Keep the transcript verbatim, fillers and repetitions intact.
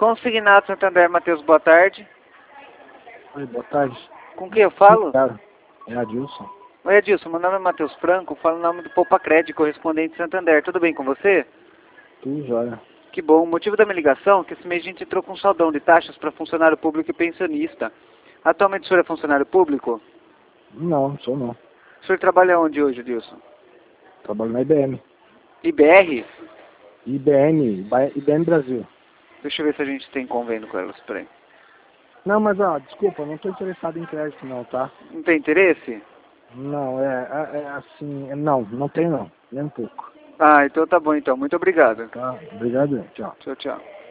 Consignado Santander, Matheus, boa tarde. Oi, boa tarde. Com quem eu falo? Claro. É Adilson. Oi, Adilson, meu nome é Matheus Franco, falo em nome do Poupa Crédito, correspondente de Santander. Tudo bem com você? Tudo jóia. Que bom. O motivo da minha ligação é que esse mês a gente entrou com um saldão de taxas para funcionário público e pensionista. Atualmente o senhor é funcionário público? Não, não sou não. O senhor trabalha onde hoje, Adilson? Trabalho na I B M. I B R? I B M, Ba- I B M Brasil. Deixa eu ver se a gente tem convênio com elas, peraí. Não, mas ó, desculpa, não tô interessado em crédito não, tá? Não tem interesse? Não, é, é, é assim, é, não, não tem não, nem um pouco. Ah, então tá bom então. Muito obrigado. Tá, obrigado, tchau. Tchau, tchau.